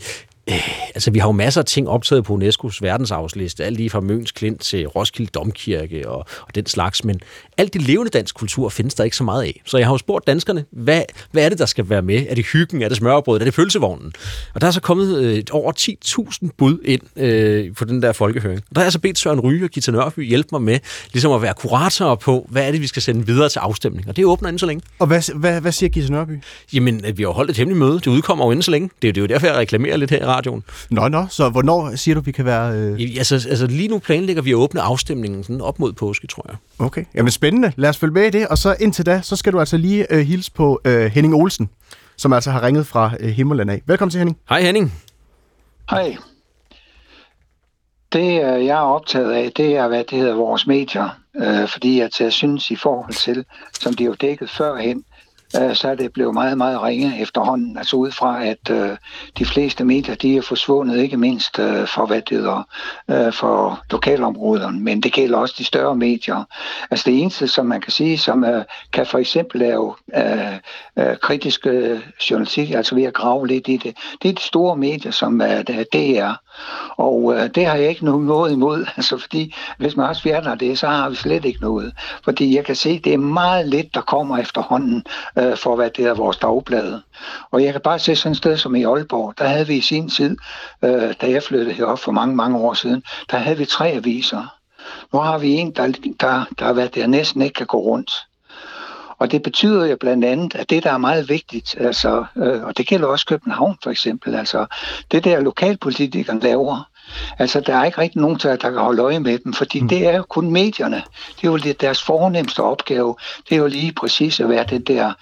Speaker 1: vi har jo masser af ting optaget på UNESCO's verdensarvsliste, alt lige fra Møns Klint til Roskilde Domkirke og den slags, men alt det levende dansk kultur findes der ikke så meget af. Så jeg har jo spurgt danskerne, hvad er det, der skal være med? Er det hyggen? Er det smørrebrødet? Er det pølsevognen? Og der er så kommet over 10.000 bud ind på den der folkehøring. Og der har jeg så bedt Søren Ryge og Gita Nørby hjælpe mig med ligesom at være kuratorer på, hvad er det, vi skal sende videre til afstemning. Og det åbner inden så længe.
Speaker 2: Og hvad siger Gita Nørby?
Speaker 1: Jamen, vi har holdt et hemmeligt møde. Det udkommer jo inden så længe. Det er jo derfor, jeg reklamerer lidt her i radioen.
Speaker 2: Så hvornår siger du, vi kan være...
Speaker 1: Altså lige nu planlægger vi at åbne afstemningen sådan op mod påske, tror jeg.
Speaker 2: Okay, jamen spændende. Lad os følge med i det, og så indtil da, så skal du altså lige hilse på Henning Olsen, som altså har ringet fra Himmerland af. Velkommen til, Henning.
Speaker 1: Hej, Henning.
Speaker 6: Hej. Det, jeg er optaget af, det er, hvad det hedder, vores medier. Fordi jeg synes i forhold til, som de jo dækket førhen, så er det blevet meget, meget ringe efterhånden. Altså ud fra, at de fleste medier, de er forsvundet, ikke mindst for, hvad det hedder, for lokalområderne, men det gælder også de større medier. Altså det eneste, som man kan sige, som kan for eksempel lave kritisk journalistik, altså ved at grave lidt i det, det er de store medier, som DR. Og det har jeg ikke noget imod, altså fordi hvis man også fjerner det, så har vi slet ikke noget. Fordi jeg kan se, det er meget lidt, der kommer efterhånden for, hvad det er vores dagblade. Og jeg kan bare se sådan et sted som i Aalborg, der havde vi i sin tid, da jeg flyttede herop for mange, mange år siden, der havde vi 3 aviser. Nu har vi en, der næsten ikke kan gå rundt. Og det betyder jo blandt andet, at det, der er meget vigtigt, altså, og det gælder også København for eksempel, altså det der lokalpolitikerne laver, altså der er ikke rigtig nogen, der kan holde øje med dem, fordi det er jo kun medierne. Det er jo deres fornemste opgave. Det er jo lige præcis at være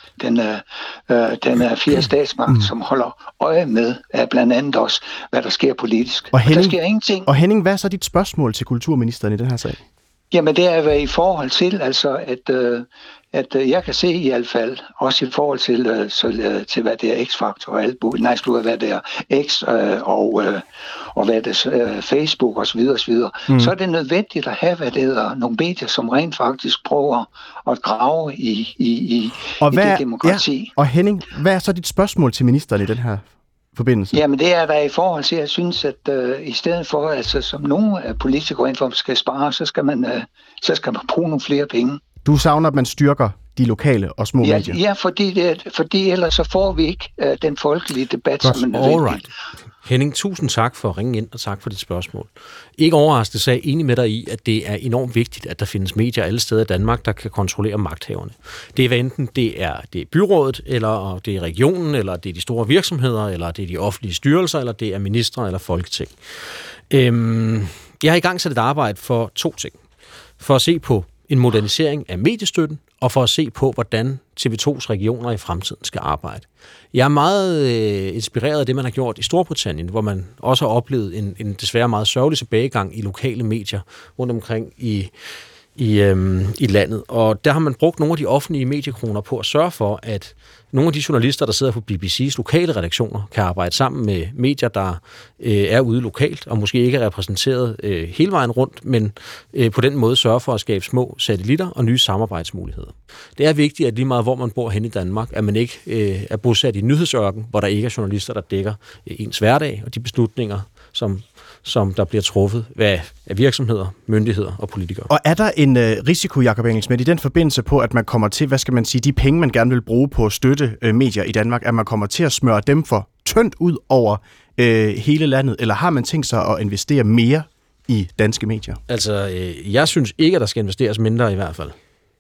Speaker 6: den 4. statsmagt, som holder øje med blandt andet også, hvad der sker politisk.
Speaker 2: Og Henning,
Speaker 6: der sker ingenting.
Speaker 2: Og Henning, hvad er så dit spørgsmål til kulturministeren i den her sag?
Speaker 6: Jamen det er i forhold til, altså at jeg kan se i hvert fald, også i forhold til hvad det er X-Factor og alt muligt, hvad det er X og hvad det er Facebook og så videre, så er det nødvendigt at have, hvad det er, nogle medier, som rent faktisk prøver at grave i det demokrati.
Speaker 2: Ja, og Henning, hvad er så dit spørgsmål til ministeren i den her forbindelse?
Speaker 6: Jamen det er der i forhold til, at jeg synes, at i stedet for, altså som nogle politikere inden for skal spare, så skal man bruge nogle flere penge.
Speaker 2: Du savner, at man styrker de lokale og små medier?
Speaker 6: Ja, fordi ellers så får vi ikke den folkelige debat, som er nødvendig.
Speaker 1: Alright. Henning, tusind tak for at ringe ind, og tak for dit spørgsmål. Ikke overraskende, så er jeg enig med dig i, at det er enormt vigtigt, at der findes medier alle steder i Danmark, der kan kontrollere magthaverne. Det er hvad enten det er byrådet, eller det er regionen, eller det er de store virksomheder, eller det er de offentlige styrelser, eller det er ministre eller folketing. Jeg har i gang sat et arbejde for 2 ting. For at se på en modernisering af mediestøtten, og for at se på, hvordan TV2's regioner i fremtiden skal arbejde. Jeg er meget inspireret af det, man har gjort i Storbritannien, hvor man også har oplevet en desværre meget sørgelig tilbagegang i lokale medier rundt omkring i landet. Og der har man brugt nogle af de offentlige mediekroner på at sørge for, at nogle af de journalister, der sidder på BBC's lokale redaktioner, kan arbejde sammen med medier, der er ude lokalt, og måske ikke er repræsenteret hele vejen rundt, men på den måde sørge for at skabe små satellitter og nye samarbejdsmuligheder. Det er vigtigt, at lige meget hvor man bor hen i Danmark, at man ikke er bosat i nyhedsørken, hvor der ikke er journalister, der dækker ens hverdag og de beslutninger, som der bliver truffet af virksomheder, myndigheder og politikere.
Speaker 2: Og er der en risiko, Jakob Engel-Schmidt, i den forbindelse på, at man kommer til, de penge, man gerne vil bruge på at støtte medier i Danmark, at man kommer til at smøre dem for tyndt ud over hele landet, eller har man tænkt sig at investere mere i danske medier? Altså,
Speaker 1: jeg synes ikke, at der skal investeres mindre i hvert fald.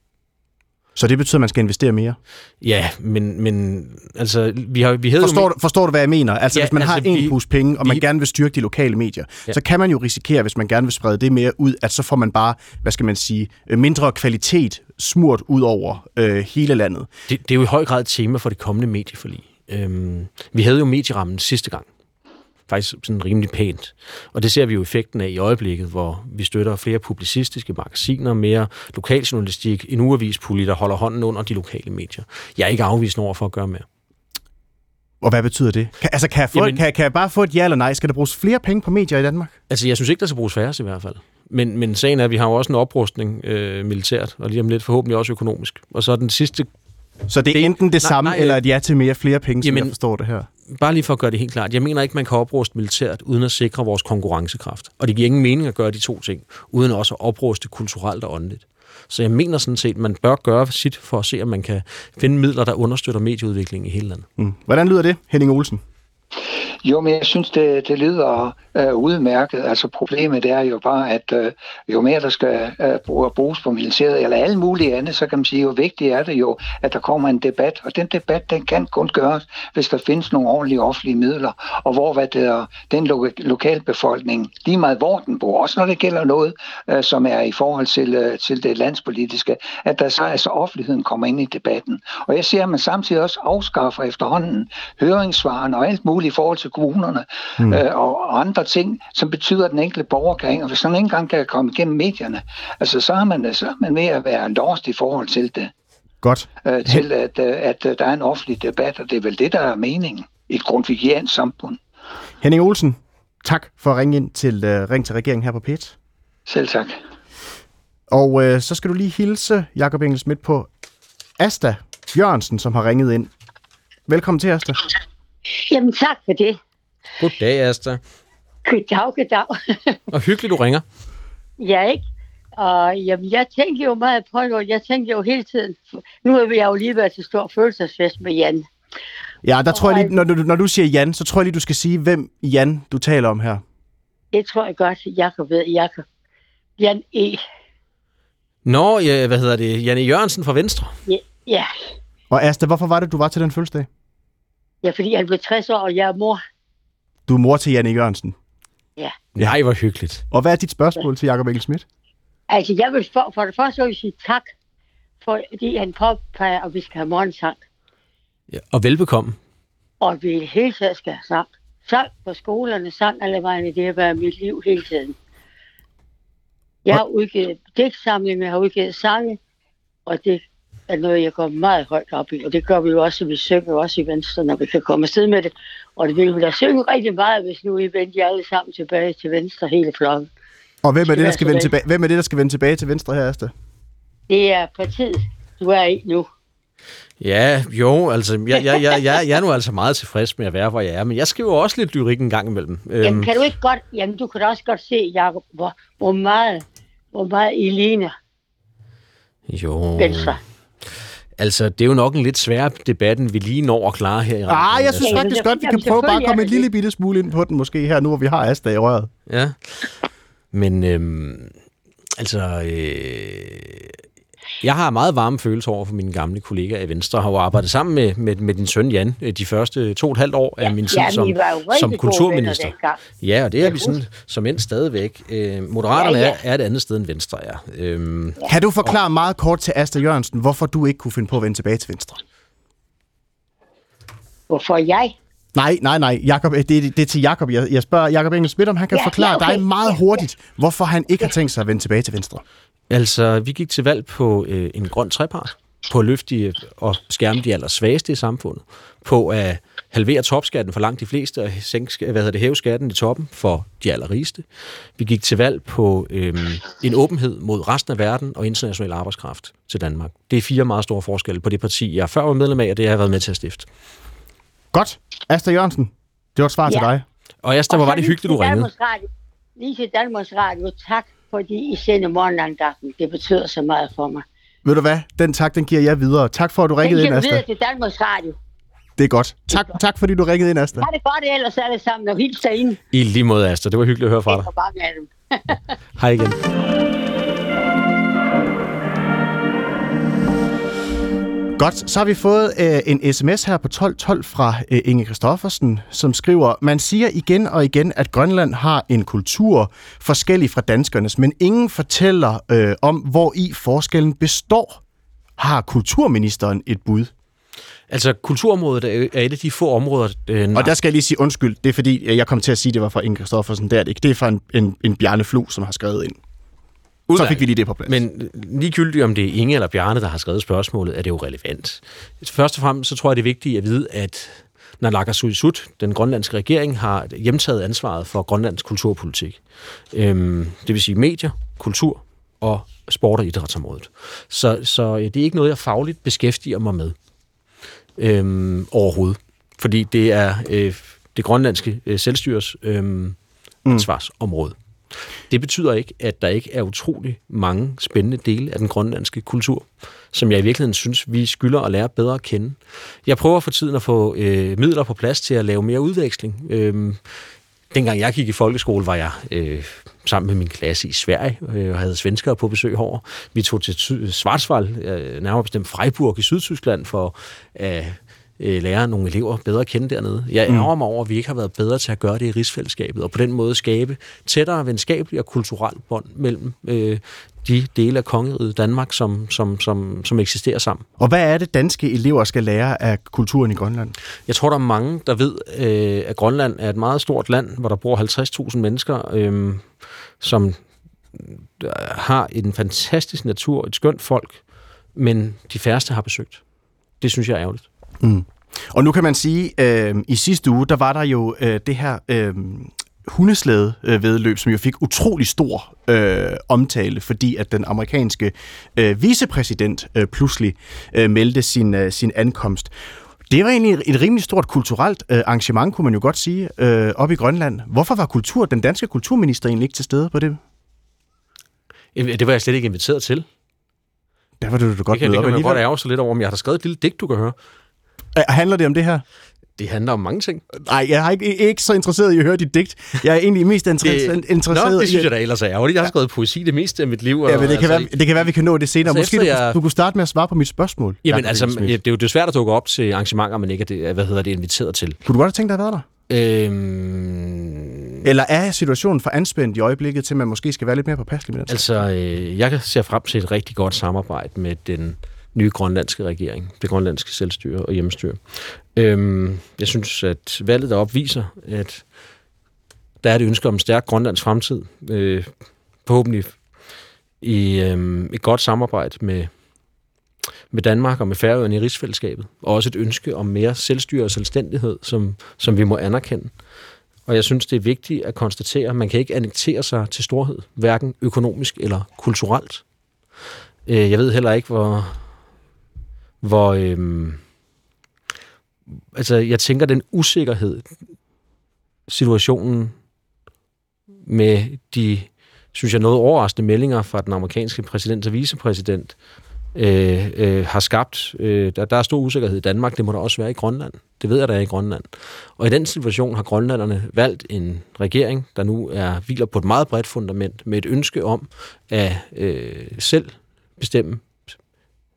Speaker 2: Så det betyder, at man skal investere mere?
Speaker 1: Ja, men altså, vi havde
Speaker 2: Forstår du, hvad jeg mener? Altså, ja, hvis man har en pose penge, og man gerne vil styrke de lokale medier, så kan man jo risikere, hvis man gerne vil sprede det mere ud, at så får man bare, mindre kvalitet smurt ud over hele landet.
Speaker 1: Det er jo i høj grad et tema for det kommende medieforlig. Vi havde jo medierammen sidste gang. Faktisk sådan rimelig pænt. Og det ser vi jo effekten af i øjeblikket, hvor vi støtter flere publicistiske magasiner, mere lokaljournalistik, en ugeavispulje, der holder hånden under de lokale medier. Jeg er ikke afvisende over for at gøre mere.
Speaker 2: Og hvad betyder det? Kan jeg bare få et ja eller nej? Skal der bruges flere penge på medier i Danmark?
Speaker 1: Altså, jeg synes ikke, der skal bruges færre i hvert fald. Men sagen er, at vi har jo også en oprustning militært, og lige om lidt forhåbentlig også økonomisk. Og så den sidste...
Speaker 2: Så det er enten det samme, eller et ja til flere penge, som jeg forstår det her?
Speaker 1: Bare lige for at gøre det helt klart. Jeg mener ikke, man kan opruste militært, uden at sikre vores konkurrencekraft. Og det giver ingen mening at gøre de to ting, uden også at opruste kulturelt og åndeligt. Så jeg mener sådan set, at man bør gøre sit for at se, om man kan finde midler, der understøtter medieudviklingen i hele landet.
Speaker 2: Hvordan lyder det, Henning Olsen?
Speaker 6: Jo, men jeg synes, det lyder udmærket. Altså problemet er jo bare, at jo mere der skal bruges på militæret eller alle mulige andet, så kan man sige, jo vigtigt er det jo, at der kommer en debat. Og den debat, den kan kun gøres, hvis der findes nogle ordentlige offentlige midler, og hvor den lokalbefolkning, lige meget hvor den bor, også når det gælder noget, som er i forhold til det landspolitiske, at der så altså offentligheden kommer ind i debatten. Og jeg ser, at man samtidig også afskaffer efterhånden høringssvaren og alt muligt i forhold til kommunerne og andre ting, som betyder, at den enkelte borger kan, og hvis man ikke engang kan komme igennem medierne, altså så er man ved at være lost i forhold til det.
Speaker 2: Godt.
Speaker 6: Til at der er en offentlig debat, og det er vel det, der er meningen i et grundtvigiansk samfund.
Speaker 2: Henning Olsen, tak for at ringe ind til Ring til regeringen her på P1.
Speaker 6: Selv tak.
Speaker 2: Og så skal du lige hilse Jakob Engel-Schmidt på Asta Jørgensen, som har ringet ind. Velkommen til, Asta.
Speaker 7: Jamen, tak for det.
Speaker 1: Goddag, Asta.
Speaker 7: Goddag.
Speaker 1: Og hyggeligt, du ringer.
Speaker 7: Ja, ikke? Og jamen, jeg tænker jo meget på det, jeg tænker jo hele tiden. Nu har jeg jo lige været til stor følelsesfest med Jan.
Speaker 2: Ja, der tror jeg lige, når du siger Jan, så tror jeg lige, du skal sige, hvem Jan, du taler om her.
Speaker 7: Det tror jeg godt, Jakob ved. Jan E.
Speaker 1: Nå, ja, hvad hedder det? Jan E. Jørgensen fra Venstre?
Speaker 7: Ja.
Speaker 2: Og Asta, hvorfor var det, du var til den fødselsdag?
Speaker 7: Ja, fordi han blev 60 år, og jeg er mor.
Speaker 2: Du er mor til Jan E. Jørgensen?
Speaker 7: Ja.
Speaker 1: Nej, hvor hyggeligt.
Speaker 2: Og hvad er dit spørgsmål til Jakob Engel-Schmidt?
Speaker 7: Altså, jeg vil for det første vil sige tak, fordi han påpeger, at vi skal have morgensang.
Speaker 1: Ja, og velbekomme.
Speaker 7: Og vi hele tiden skal have sang. Sang på skolerne, sang alle vegne, det har været mit liv hele tiden. Jeg har udgivet digtsamlinger, jeg har udgivet sange, og det er noget, jeg går meget højt op i. Og det gør vi jo også, vi synger også i Venstre, når vi kan komme afsted med det. Og det vil vi da synge rigtig meget, hvis nu I vender alle sammen tilbage til Venstre, hele flokken.
Speaker 2: Og hvem er det, der skal vende tilbage til Venstre her, Asta?
Speaker 7: Det er partiet, du er i nu.
Speaker 1: Ja, jo, altså, jeg er nu altså meget tilfreds med at være, hvor jeg er, men jeg skriver også lidt lyrik en gang imellem.
Speaker 7: Jamen, kan du ikke godt, du kan da også godt se, Jacob, hvor meget I ligner Venstre.
Speaker 1: Altså, det er jo nok en lidt svær debat, end vi lige når at klare her i radioen.
Speaker 2: Jeg synes faktisk godt, vi kan prøve bare at komme et lille bitte smule ind på den, måske her nu, hvor vi har Asta i røret.
Speaker 1: Ja, men Jeg har meget varme følelser over for mine gamle kollegaer i Venstre, og har jo arbejdet sammen med din søn Jan de første 2,5 år af min tid som kulturminister. Ja, og det er vi sådan som end stadigvæk. Moderaterne er et andet sted end Venstre er.
Speaker 2: Kan du forklare meget kort til Asta Jørgensen, hvorfor du ikke kunne finde på at vende tilbage til Venstre?
Speaker 7: Hvorfor jeg?
Speaker 2: Nej, Jakob, det er til Jakob. Jeg spørger Jakob Engel Schmidt, om han kan forklare dig meget hurtigt, hvorfor han ikke har tænkt sig at vende tilbage til Venstre.
Speaker 1: Altså, vi gik til valg på en grøn trepart, på at løfte og skærme de allersvageste i samfundet, på at halvere topskatten for langt de fleste og hæve skatten i toppen for de allerrigeste. Vi gik til valg på en åbenhed mod resten af verden og international arbejdskraft til Danmark. Det er 4 meget store forskelle på det parti, jeg før var medlem af, og det har jeg været med til at stifte.
Speaker 2: Godt. Asta Jørgensen, det var et svar til dig.
Speaker 1: Og Asta, hvor var det hyggeligt, du ringede.
Speaker 7: Lige til Danmarks Radio, tak fordi I sender morgenandagten. Det betyder så meget for mig.
Speaker 2: Ved du hvad? Den tak, den giver jeg videre. Tak for, at du ringede ind, Asta.
Speaker 7: Den giver videre til Danmarks Radio.
Speaker 2: Det er godt. Tak fordi du ringede ind, Asta.
Speaker 7: Ha' det godt ellers alle sammen, og hils derinde.
Speaker 1: I lige måde, Asta. Det var hyggeligt at høre fra dig.
Speaker 7: Det var mange af dem.
Speaker 1: Hej igen.
Speaker 2: Godt, så har vi fået en sms her på 1212 fra Inge Christoffersen, som skriver: Man siger igen og igen, at Grønland har en kultur forskellig fra danskernes, men ingen fortæller om, hvor i forskellen består. Har kulturministeren et bud?
Speaker 1: Altså, kulturområdet er et af de få områder...
Speaker 2: Og der skal jeg lige sige undskyld. Det er fordi, jeg kom til at sige, at det var fra Inge Christoffersen. Det er det ikke. Det er fra en Bjarne Flo, som har skrevet ind. Så fik vi lige det på plads.
Speaker 1: Men ligegyldigt om det er Inge eller Bjarne, der har skrevet spørgsmålet, er det jo relevant. Først og fremmest så tror jeg, det er vigtigt at vide, at Naalakkersuisut, den grønlandske regering, har hjemtaget ansvaret for Grønlands kulturpolitik. Det vil sige medier, kultur og sport- og idrætsområdet. Så det er ikke noget, jeg fagligt beskæftiger mig med overhovedet. Fordi det er det grønlandske selvstyres ansvarsområde. Det betyder ikke, at der ikke er utrolig mange spændende dele af den grønlandske kultur, som jeg i virkeligheden synes, vi skylder at lære bedre at kende. Jeg prøver for tiden at få midler på plads til at lave mere udveksling. Dengang jeg gik i folkeskole, var jeg sammen med min klasse i Sverige og havde svenskere på besøg herovre. Vi tog til Schwarzwald, nærmere bestemt Freiburg i Sydtyskland, for at lære nogle elever bedre at kende dernede. Jeg ærger mig over, at vi ikke har været bedre til at gøre det i rigsfællesskabet, og på den måde skabe tættere venskabelige og kulturelt bånd mellem de dele af kongeriget Danmark, som eksisterer sammen. Og hvad er det, danske elever skal lære af kulturen i Grønland? Jeg tror, der er mange, der ved, at Grønland er et meget stort land, hvor der bor 50.000 mennesker, som har en fantastisk natur, et skønt folk, men de færreste har besøgt. Det synes jeg er ærgerligt. Mm. Og nu kan man sige, i sidste uge, der var der jo det her hundeslædevedløb, som jo fik utrolig stor omtale, fordi at den amerikanske vicepræsident pludselig meldte sin ankomst. Det var egentlig et rimelig stort kulturelt arrangement, kunne man jo godt sige, op i Grønland. Hvorfor var den danske kulturminister egentlig ikke til stede på det? Det var jeg slet ikke inviteret til. Der var det godt møde op. Det kan man godt ærge så lidt over, om jeg har da skrevet et lille digt, du kan høre. Handler det om det her? Det handler om mange ting. Nej, jeg er ikke så interesseret i at høre dit digt. Jeg er egentlig mest interesseret i... det synes jeg da ellers er ærgerligt. Jeg har skrevet poesi det meste af mit liv. Ja, men det kan være, vi kan nå det senere. Måske du kunne starte med at svare på mit spørgsmål. Jamen altså, det er jo svært at dukke op til arrangementer, man ikke er inviteret til. Kunne du godt have tænkt dig at være der? Eller er situationen for anspændt i øjeblikket, til man måske skal være lidt mere påpasselig med det? Altså, jeg ser frem til et rigtig godt samarbejde med den nye grønlandske regering, det grønlandske selvstyre og hjemmestyre. Jeg synes, at valget deroppe viser, at der er et ønske om en stærk Grønlands fremtid. Forhåbentlig i et godt samarbejde med Danmark og med Færøerne i rigsfællesskabet. Og også et ønske om mere selvstyre og selvstændighed, som vi må anerkende. Og jeg synes, det er vigtigt at konstatere, at man kan ikke annektere sig til storhed, hverken økonomisk eller kulturelt. Jeg ved heller ikke, altså, jeg tænker, den usikkerhed, situationen med de, synes jeg, noget overraskende meldinger fra den amerikanske præsident og vicepræsident, har skabt. Der er stor usikkerhed i Danmark, det må der også være i Grønland. Det ved jeg, der er i Grønland. Og i den situation har grønlanderne valgt en regering, der nu hviler på et meget bredt fundament, med et ønske om at selv bestemme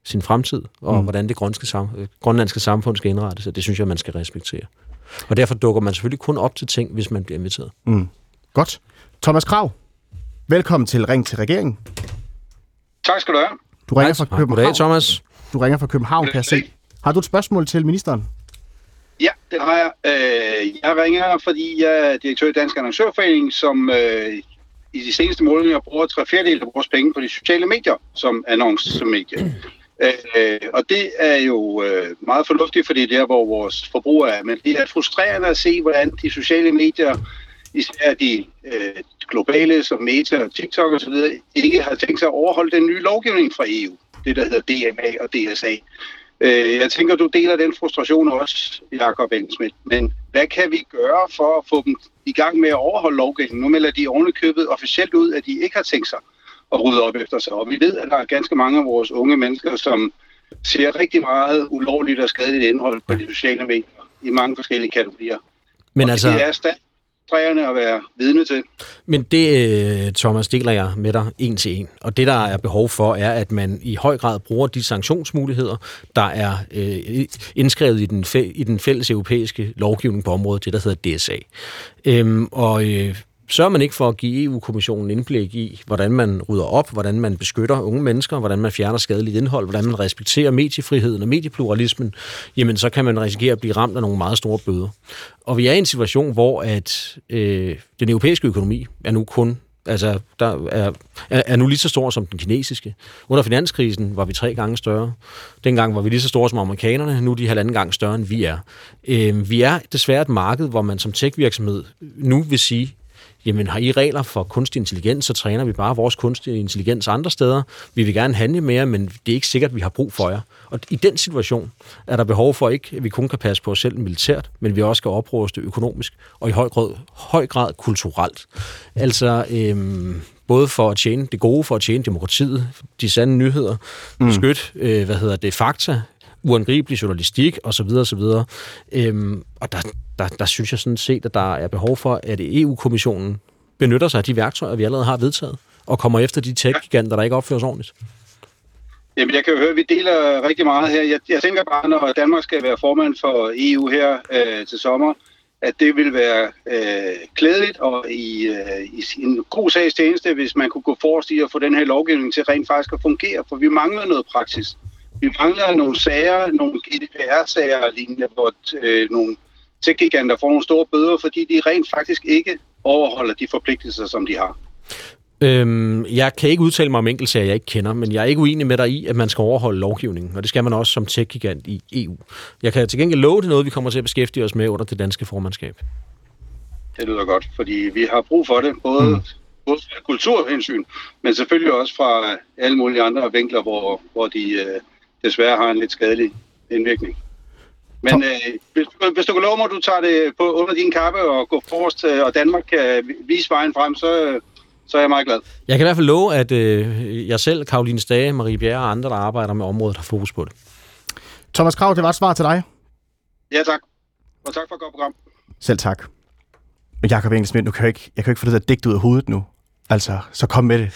Speaker 1: sin fremtid, og hvordan det grønlandske samfund skal indrettes, og det synes jeg, man skal respektere. Og derfor dukker man selvfølgelig kun op til ting, hvis man bliver inviteret.
Speaker 2: Godt. Thomas Krag, velkommen til Ring til Regeringen.
Speaker 8: Tak skal du have.
Speaker 2: Du ringer fra København.
Speaker 1: Goddag, Thomas.
Speaker 2: Du ringer fra København, kan jeg se. Har du et spørgsmål til ministeren?
Speaker 8: Ja, det har jeg. Jeg ringer, fordi jeg er direktør i Dansk Annoncørforening, som i de seneste måneder bruger 3/4 af vores penge på de sociale medier som annoncemedier. Og det er jo meget fornuftigt, fordi det er, hvor vores forbrug er. Men det er frustrerende at se, hvordan de sociale medier, især de globale som Meta og TikTok osv., ikke har tænkt sig at overholde den nye lovgivning fra EU. Det, der hedder DMA og DSA. Jeg tænker, du deler den frustration også, Jakob Engel-Schmidt. Men hvad kan vi gøre for at få dem i gang med at overholde lovgivningen? Nu melder de ovenikøbet officielt ud, at de ikke har tænkt sig at rydde op efter sig. Og vi ved, at der er ganske mange af vores unge mennesker, som ser rigtig meget ulovligt og skadeligt indhold på de sociale medier i mange forskellige kategorier. Men altså, det er stærkt at være vidne til.
Speaker 1: Men det, Thomas, deler jeg med dig en til en. Og det, der er behov for, er, at man i høj grad bruger de sanktionsmuligheder, der er indskrevet i den fælles europæiske lovgivning på området, det der hedder DSA. Sørger man ikke for at give EU-kommissionen indblik i, hvordan man rydder op, hvordan man beskytter unge mennesker, hvordan man fjerner skadeligt indhold, hvordan man respekterer mediefriheden og mediepluralismen, jamen så kan man risikere at blive ramt af nogle meget store bøder. Og vi er i en situation, hvor at den europæiske økonomi er nu kun er nu lige så stor som den kinesiske. Under finanskrisen var vi 3 gange større. Dengang var vi lige så store som amerikanerne. Nu er de 1,5 gange større, end vi er. Vi er desværre et marked, hvor man som tech-virksomhed nu vil sige, jamen har I regler for kunstig intelligens, så træner vi bare vores kunstig intelligens andre steder. Vi vil gerne handle mere, men det er ikke sikkert, at vi har brug for jer. Og i den situation er der behov for ikke, at vi kun kan passe på os selv militært, men vi også skal opruste økonomisk og i høj grad kulturelt. Altså både for at tjene det gode, for at tjene demokratiet, de sande nyheder, beskytte, fakta, uangribelig journalistik osv. osv. Og der synes jeg sådan set, at der er behov for, at EU-kommissionen benytter sig af de værktøjer, vi allerede har vedtaget, og kommer efter de tech-giganter, der ikke opfører sig ordentligt.
Speaker 8: Jamen, jeg kan jo høre, at vi deler rigtig meget her. Jeg tænker bare, når Danmark skal være formand for EU her til sommer, at det vil være klædeligt og i en god sags tjeneste, hvis man kunne gå forrest i at få den her lovgivning til rent faktisk at fungere, for vi mangler noget praksis. Vi mangler nogle sager, nogle GDPR-sager lignende, hvor nogle tech-giganter får nogle store bøder, fordi de rent faktisk ikke overholder de forpligtelser, som de har.
Speaker 1: Jeg kan ikke udtale mig om enkeltsager, jeg ikke kender, men jeg er ikke uenig med dig i, at man skal overholde lovgivningen, og det skal man også som tech-gigant i EU. Jeg kan til gengæld love, det noget, vi kommer til at beskæftige os med under det danske formandskab.
Speaker 8: Det lyder godt, fordi vi har brug for det, både fra kulturhensyn, men selvfølgelig også fra alle mulige andre vinkler, hvor de desværre har en lidt skadelig indvirkning. Men hvis du kan love mig, at du tager det på under din kappe og går forrest, og Danmark kan vise vejen frem, så er jeg meget glad. Jeg
Speaker 1: kan i hvert fald love, at jeg selv, Caroline Stage, Marie Bjerre og andre, der arbejder med området, har fokus på det.
Speaker 2: Thomas Krag, det var et svar til dig.
Speaker 8: Ja, tak. Og tak for et godt program.
Speaker 2: Selv tak. Men Jakob Engel-Schmidt, jeg kan ikke få det der digt ud af hovedet nu. Altså, så kom med det.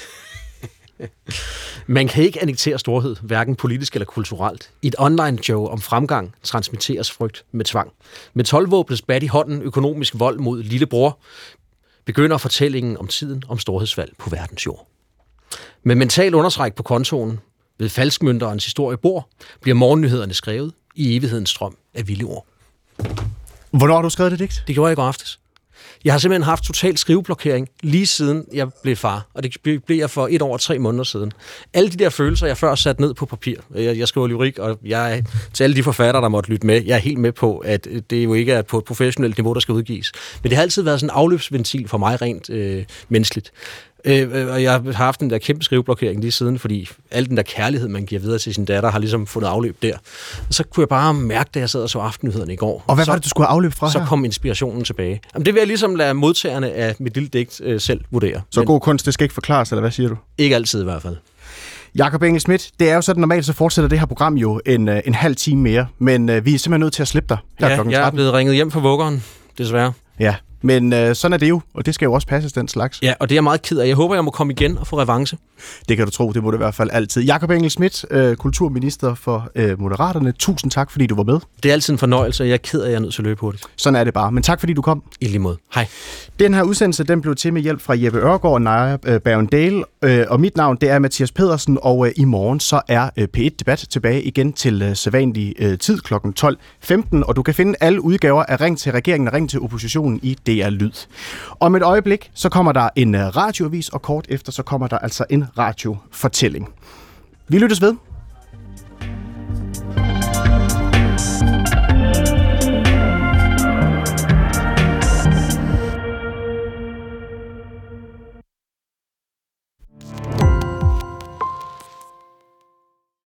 Speaker 1: Man kan ikke annektere storhed, hverken politisk eller kulturelt. I et online-show om fremgang transmitteres frygt med tvang. Med 12-våbnets bat i hånden, økonomisk vold mod lillebror, begynder fortællingen om tiden om storhedsfald på verdens jord. Med mental understræk på kontoen, ved falskmønterens historiebord, bliver morgennyhederne skrevet i evighedens strøm af vilde ord.
Speaker 2: Hvornår har du skrevet det digt?
Speaker 1: Det gjorde jeg i går aftes. Jeg har simpelthen haft total skriveblokering lige siden jeg blev far, og det blev jeg for 1 år og 3 måneder siden. Alle de der følelser, jeg før sat ned på papir. Jeg skriver lyrik, og jeg til alle de forfattere, der måtte lytte med, jeg er helt med på, at det jo ikke er på et professionelt niveau, der skal udgives. Men det har altid været sådan en afløbsventil for mig rent menneskeligt. Og jeg har haft den der kæmpe skriveblokering lige siden, fordi al den der kærlighed, man giver videre til sin datter, har ligesom fundet afløb der. Og så kunne jeg bare mærke, da jeg sad og så aftennyhederne i går.
Speaker 2: Og hvad var det, du skulle have afløb fra her?
Speaker 1: Så kom inspirationen tilbage. Jamen, det vil jeg ligesom lade modtagerne af mit lille digt selv vurdere.
Speaker 2: Så god kunst, det skal ikke forklares, eller hvad siger du?
Speaker 1: Ikke altid i hvert fald.
Speaker 2: Jakob Engel-Schmidt, det er jo sådan normalt, så fortsætter det her program jo en halv time mere, men vi er simpelthen nødt til at slippe dig.
Speaker 1: Ja, jeg er blevet ringet hjem fra vuggeren, desværre.
Speaker 2: Ja, Men sådan er det jo, og det skal jo også passes den slags.
Speaker 1: Ja, og det er jeg meget ked af. Jeg håber, jeg må komme igen og få revanche.
Speaker 2: Det kan du tro, det må det i hvert fald altid. Jakob Engel-Schmidt, kulturminister for Moderaterne. Tusind tak, fordi du var med.
Speaker 1: Det er altid en fornøjelse, og jeg er ked af, at jeg er nødt til at løbe hurtigt.
Speaker 2: Sådan er det bare. Men tak, fordi du kom.
Speaker 1: I lige måde. Hej.
Speaker 2: Den her udsendelse, den blev til med hjælp fra Jeppe Ørgaard og Naja Bergendale. Og mit navn, det er Mathias Pedersen, og i morgen så er P1 Debat tilbage igen til sædvanlig tid kl. 12.15. Og du kan finde alle udgaver af Ring til regeringen og Ring til oppositionen i DR Lyd. Om et øjeblik, så kommer der en radioavis, og kort efter, så kommer der altså en radiofortælling. Vi lyttes ved.